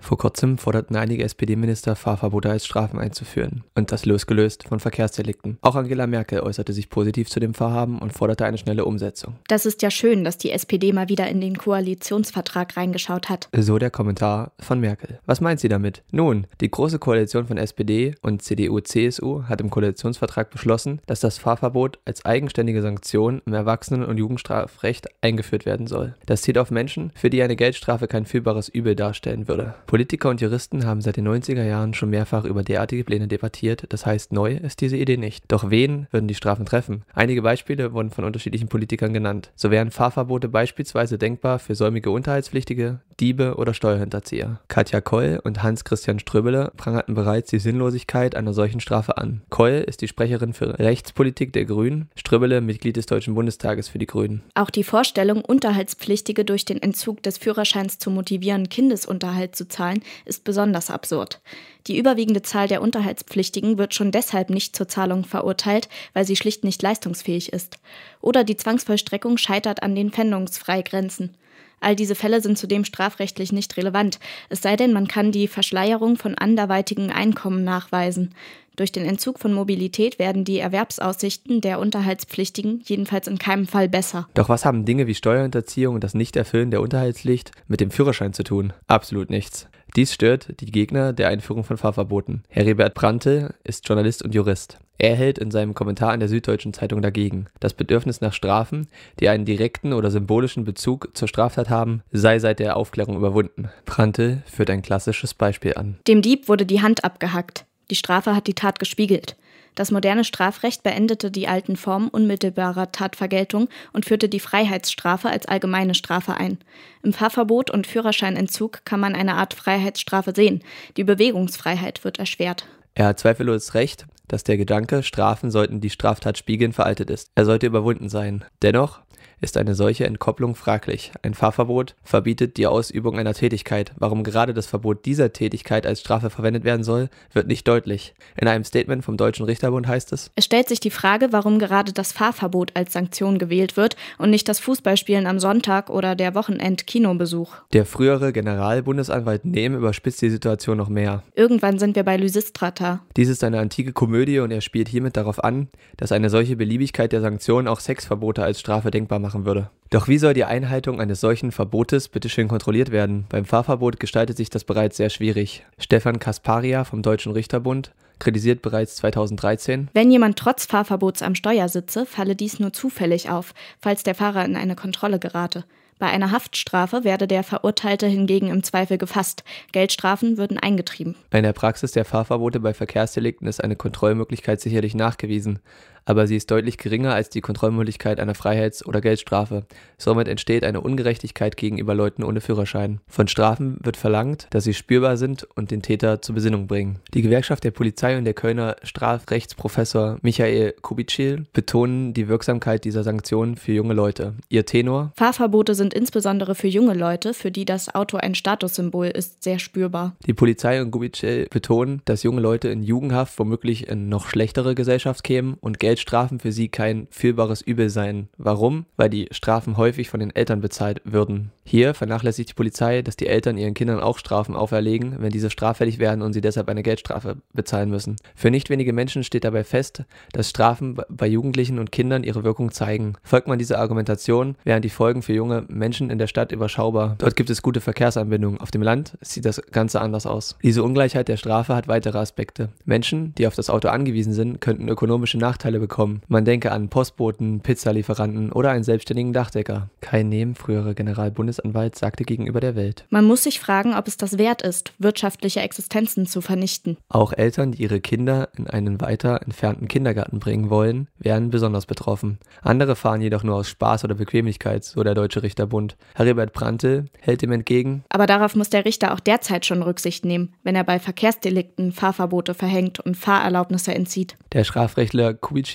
Vor kurzem forderten einige SPD-Minister, Fahrverbote als Strafen einzuführen. Und das losgelöst von Verkehrsdelikten. Auch Angela Merkel äußerte sich positiv zu dem Vorhaben und forderte eine schnelle Umsetzung. Das ist ja schön, dass die SPD mal wieder in den Koalitionsvertrag reingeschaut hat. So der Kommentar von Merkel. Was meint sie damit? Nun, die Große Koalition von SPD und CDU-CSU hat im Koalitionsvertrag beschlossen, dass das Fahrverbot als eigenständige Sanktion im Erwachsenen- und Jugendstrafrecht eingeführt werden soll. Das zielt auf Menschen, für die eine Geldstrafe kein fühlbares Übel darstellen würde. Politiker und Juristen haben seit den 90er Jahren schon mehrfach über derartige Pläne debattiert, das heißt, neu ist diese Idee nicht. Doch wen würden die Strafen treffen? Einige Beispiele wurden von unterschiedlichen Politikern genannt. So wären Fahrverbote beispielsweise denkbar für säumige Unterhaltspflichtige, Diebe oder Steuerhinterzieher. Katja Koll und Hans-Christian Ströbele prangerten bereits die Sinnlosigkeit einer solchen Strafe an. Koll ist die Sprecherin für Rechtspolitik der Grünen, Ströbele Mitglied des Deutschen Bundestages für die Grünen. Auch die Vorstellung, Unterhaltspflichtige durch den Entzug des Führerscheins zu motivieren, Kindesunterhalt zu zahlen, ist besonders absurd. Die überwiegende Zahl der Unterhaltspflichtigen wird schon deshalb nicht zur Zahlung verurteilt, weil sie schlicht nicht leistungsfähig ist. Oder die Zwangsvollstreckung scheitert an den Pfändungsfreigrenzen. All diese Fälle sind zudem strafrechtlich nicht relevant, es sei denn, man kann die Verschleierung von anderweitigen Einkommen nachweisen. Durch den Entzug von Mobilität werden die Erwerbsaussichten der Unterhaltspflichtigen jedenfalls in keinem Fall besser. Doch was haben Dinge wie Steuerhinterziehung und das Nichterfüllen der Unterhaltspflicht mit dem Führerschein zu tun? Absolut nichts. Dies stört die Gegner der Einführung von Fahrverboten. Heribert Prantl ist Journalist und Jurist. Er hält in seinem Kommentar in der Süddeutschen Zeitung dagegen. Das Bedürfnis nach Strafen, die einen direkten oder symbolischen Bezug zur Straftat haben, sei seit der Aufklärung überwunden. Prantl führt ein klassisches Beispiel an. Dem Dieb wurde die Hand abgehackt. Die Strafe hat die Tat gespiegelt. Das moderne Strafrecht beendete die alten Formen unmittelbarer Tatvergeltung und führte die Freiheitsstrafe als allgemeine Strafe ein. Im Fahrverbot und Führerscheinentzug kann man eine Art Freiheitsstrafe sehen. Die Bewegungsfreiheit wird erschwert. Er hat zweifellos recht, dass der Gedanke, Strafen sollten die Straftat spiegeln, veraltet ist. Er sollte überwunden sein. Dennoch ist eine solche Entkopplung fraglich. Ein Fahrverbot verbietet die Ausübung einer Tätigkeit. Warum gerade das Verbot dieser Tätigkeit als Strafe verwendet werden soll, wird nicht deutlich. In einem Statement vom Deutschen Richterbund heißt es: Es stellt sich die Frage, warum gerade das Fahrverbot als Sanktion gewählt wird und nicht das Fußballspielen am Sonntag oder der Wochenend-Kinobesuch. Der frühere Generalbundesanwalt Nehm überspitzt die Situation noch mehr. Irgendwann sind wir bei Lysistrata. Dies ist eine antike Komödie und er spielt hiermit darauf an, dass eine solche Beliebigkeit der Sanktionen auch Sexverbote als Strafe denkbar machen würde. Doch wie soll die Einhaltung eines solchen Verbotes bitteschön kontrolliert werden? Beim Fahrverbot gestaltet sich das bereits sehr schwierig. Stefan Kasparia vom Deutschen Richterbund kritisiert bereits 2013: Wenn jemand trotz Fahrverbots am Steuer sitze, falle dies nur zufällig auf, falls der Fahrer in eine Kontrolle gerate. Bei einer Haftstrafe werde der Verurteilte hingegen im Zweifel gefasst. Geldstrafen würden eingetrieben. In der Praxis der Fahrverbote bei Verkehrsdelikten ist eine Kontrollmöglichkeit sicherlich nachgewiesen, aber sie ist deutlich geringer als die Kontrollmöglichkeit einer Freiheits- oder Geldstrafe. Somit entsteht eine Ungerechtigkeit gegenüber Leuten ohne Führerschein. Von Strafen wird verlangt, dass sie spürbar sind und den Täter zur Besinnung bringen. Die Gewerkschaft der Polizei und der Kölner Strafrechtsprofessor Michael Kubitschil betonen die Wirksamkeit dieser Sanktionen für junge Leute. Ihr Tenor: Fahrverbote sind insbesondere für junge Leute, für die das Auto ein Statussymbol ist, sehr spürbar. Die Polizei und Kubitschil betonen, dass junge Leute in Jugendhaft womöglich in noch schlechtere Gesellschaft kämen und Geldstrafen für sie kein fühlbares Übel seien. Warum? Weil die Strafen häufig von den Eltern bezahlt würden. Hier vernachlässigt die Polizei, dass die Eltern ihren Kindern auch Strafen auferlegen, wenn diese straffällig werden und sie deshalb eine Geldstrafe bezahlen müssen. Für nicht wenige Menschen steht dabei fest, dass Strafen bei Jugendlichen und Kindern ihre Wirkung zeigen. Folgt man dieser Argumentation, wären die Folgen für junge Menschen in der Stadt überschaubar. Dort gibt es gute Verkehrsanbindungen. Auf dem Land sieht das Ganze anders aus. Diese Ungleichheit der Strafe hat weitere Aspekte. Menschen, die auf das Auto angewiesen sind, könnten ökonomische Nachteile bekommen. Man denke an Postboten, Pizzalieferanten oder einen selbstständigen Dachdecker. Kai Nehm, früherer Generalbundesanwalt, sagte gegenüber der Welt: Man muss sich fragen, ob es das wert ist, wirtschaftliche Existenzen zu vernichten. Auch Eltern, die ihre Kinder in einen weiter entfernten Kindergarten bringen wollen, wären besonders betroffen. Andere fahren jedoch nur aus Spaß oder Bequemlichkeit, so der Deutsche Richterbund. Heribert Prantl hält dem entgegen: Aber darauf muss der Richter auch derzeit schon Rücksicht nehmen, wenn er bei Verkehrsdelikten Fahrverbote verhängt und Fahrerlaubnisse entzieht. Der Strafrechtler Kubitschil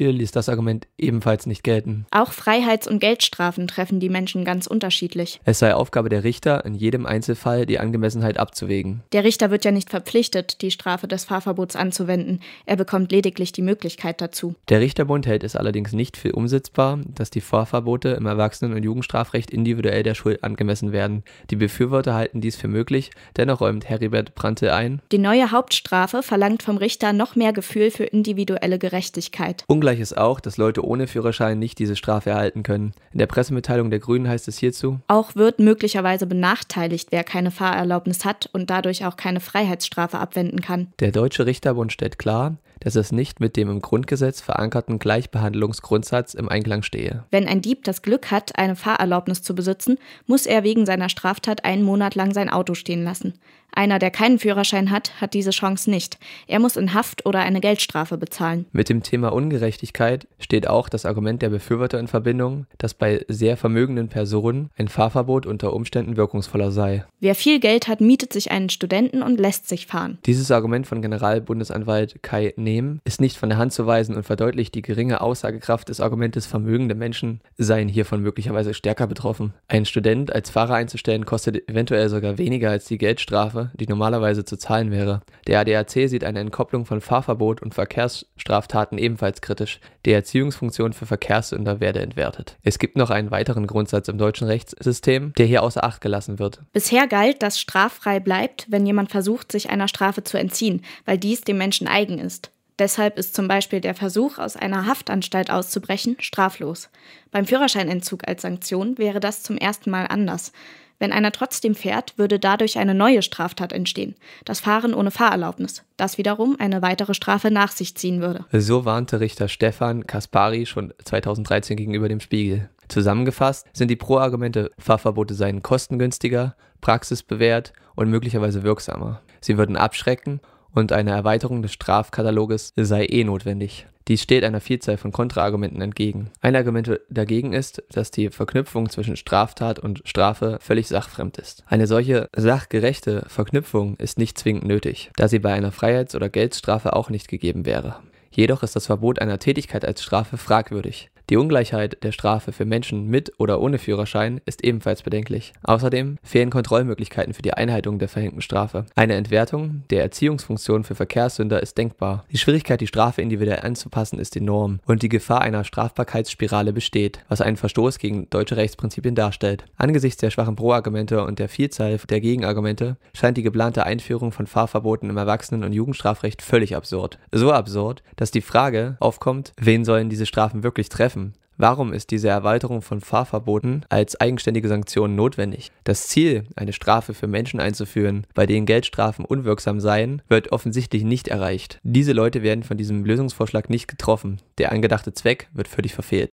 Justiz ließ das Argument ebenfalls nicht gelten. Auch Freiheits- und Geldstrafen treffen die Menschen ganz unterschiedlich. Es sei Aufgabe der Richter, in jedem Einzelfall die Angemessenheit abzuwägen. Der Richter wird ja nicht verpflichtet, die Strafe des Fahrverbots anzuwenden. Er bekommt lediglich die Möglichkeit dazu. Der Richterbund hält es allerdings nicht für umsetzbar, dass die Fahrverbote im Erwachsenen- und Jugendstrafrecht individuell der Schuld angemessen werden. Die Befürworter halten dies für möglich, dennoch räumt Heribert Prantl ein: Die neue Hauptstrafe verlangt vom Richter noch mehr Gefühl für individuelle Gerechtigkeit. Ungleich ist auch, dass Leute ohne Führerschein nicht diese Strafe erhalten können. In der Pressemitteilung der Grünen heißt es hierzu: Auch wird möglicherweise benachteiligt, wer keine Fahrerlaubnis hat und dadurch auch keine Freiheitsstrafe abwenden kann. Der Deutsche Richterbund stellt klar, dass es nicht mit dem im Grundgesetz verankerten Gleichbehandlungsgrundsatz im Einklang stehe. Wenn ein Dieb das Glück hat, eine Fahrerlaubnis zu besitzen, muss er wegen seiner Straftat einen Monat lang sein Auto stehen lassen. Einer, der keinen Führerschein hat, hat diese Chance nicht. Er muss in Haft oder eine Geldstrafe bezahlen. Mit dem Thema Ungerechtigkeit steht auch das Argument der Befürworter in Verbindung, dass bei sehr vermögenden Personen ein Fahrverbot unter Umständen wirkungsvoller sei. Wer viel Geld hat, mietet sich einen Studenten und lässt sich fahren. Dieses Argument von Generalbundesanwalt Kai Nehm ist nicht von der Hand zu weisen und verdeutlicht die geringe Aussagekraft des Argumentes, vermögende Menschen seien hiervon möglicherweise stärker betroffen. Einen Student als Fahrer einzustellen kostet eventuell sogar weniger als die Geldstrafe, die normalerweise zu zahlen wäre. Der ADAC sieht eine Entkopplung von Fahrverbot und Verkehrsstraftaten ebenfalls kritisch. Die Erziehungsfunktion für Verkehrssünder werde entwertet. Es gibt noch einen weiteren Grundsatz im deutschen Rechtssystem, der hier außer Acht gelassen wird. Bisher galt, dass straffrei bleibt, wenn jemand versucht, sich einer Strafe zu entziehen, weil dies dem Menschen eigen ist. Deshalb ist zum Beispiel der Versuch, aus einer Haftanstalt auszubrechen, straflos. Beim Führerscheinentzug als Sanktion wäre das zum ersten Mal anders. Wenn einer trotzdem fährt, würde dadurch eine neue Straftat entstehen: das Fahren ohne Fahrerlaubnis, das wiederum eine weitere Strafe nach sich ziehen würde. So warnte Richter Stefan Kaspari schon 2013 gegenüber dem Spiegel. Zusammengefasst sind die Pro-Argumente, Fahrverbote seien kostengünstiger, praxisbewährt und möglicherweise wirksamer. Sie würden abschrecken und eine Erweiterung des Strafkataloges sei notwendig. Dies steht einer Vielzahl von Kontraargumenten entgegen. Ein Argument dagegen ist, dass die Verknüpfung zwischen Straftat und Strafe völlig sachfremd ist. Eine solche sachgerechte Verknüpfung ist nicht zwingend nötig, da sie bei einer Freiheits- oder Geldstrafe auch nicht gegeben wäre. Jedoch ist das Verbot einer Tätigkeit als Strafe fragwürdig. Die Ungleichheit der Strafe für Menschen mit oder ohne Führerschein ist ebenfalls bedenklich. Außerdem fehlen Kontrollmöglichkeiten für die Einhaltung der verhängten Strafe. Eine Entwertung der Erziehungsfunktion für Verkehrssünder ist denkbar. Die Schwierigkeit, die Strafe individuell anzupassen, ist enorm und die Gefahr einer Strafbarkeitsspirale besteht, was einen Verstoß gegen deutsche Rechtsprinzipien darstellt. Angesichts der schwachen Pro-Argumente und der Vielzahl der Gegenargumente scheint die geplante Einführung von Fahrverboten im Erwachsenen- und Jugendstrafrecht völlig absurd. So absurd, dass die Frage aufkommt, wen sollen diese Strafen wirklich treffen? Warum ist diese Erweiterung von Fahrverboten als eigenständige Sanktion notwendig? Das Ziel, eine Strafe für Menschen einzuführen, bei denen Geldstrafen unwirksam seien, wird offensichtlich nicht erreicht. Diese Leute werden von diesem Lösungsvorschlag nicht getroffen. Der angedachte Zweck wird völlig verfehlt.